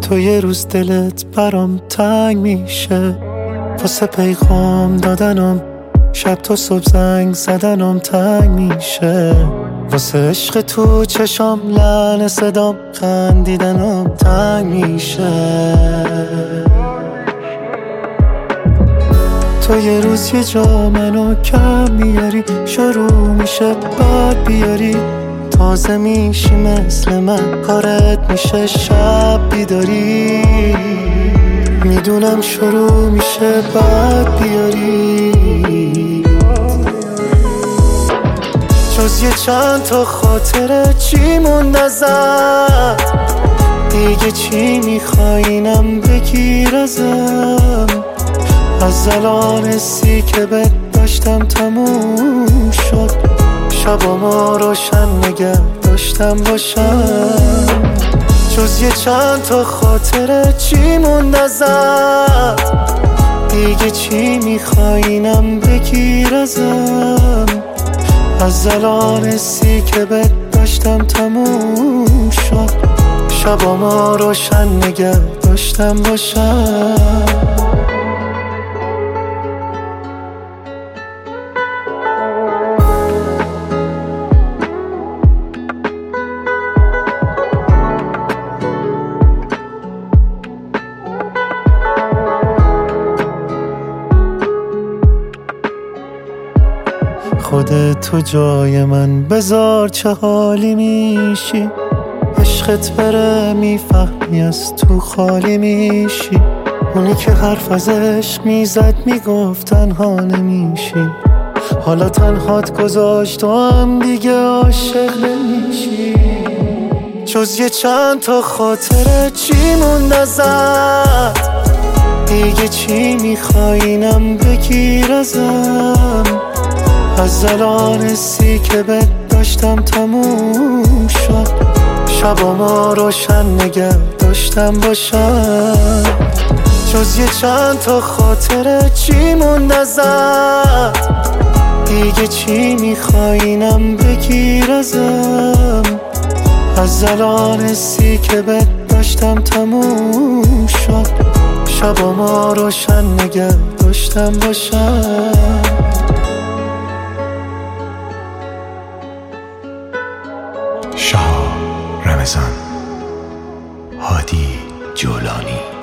تو یه روز دلت برام تنگ میشه، واسه پیغام دادنم شب تا صبح زنگ زدنم تنگ میشه، واسه عشق تو چشام لعنه صدام خندیدنم تنگ میشه. تو یه روز یه جا منو کم میاری، شروع میشه بعد بیاری، تازه میشی مثل من کارت میشه شب بیداری، میدونم شروع میشه بعد بیاری. جز یه چند تا خاطره چی موند ازت، دیگه چی میخواینم بگیر ازم، از الان حسی که بهت داشتم تموم شد، شبامو روشن نگه داشتم باشم. جز یه چند تا خاطره چی موند ازت، دیگه چی میخواینم بگیر ازم، از الان حسی که بهت داشتم تموم شد، شبامو روشن نگه داشتم باشم. خودت تو جای من بذار چه حالی میشی، عشقت بره میفهمی از تو خالی میشی، اونی که حرف از عشق میزد میگفت تنها نمیشی، حالا تنهات گذاشت و هم دیگه عاشق نمیشی. جز یه چند تا خاطره چی موند ازت، دیگه چی میخواینم بگیر ازم، از الان حسی که بهت داشتم تموم شد، شبامو روشن نگه داشتم باشم. جز یه چند تا خاطره چی موند ازت، دیگه چی میخواینم بگیر ازم، از الان حسی که بهت داشتم تموم شد، شبامو روشن نگه داشتم باشم. شاه رمضان، هادی جولانی.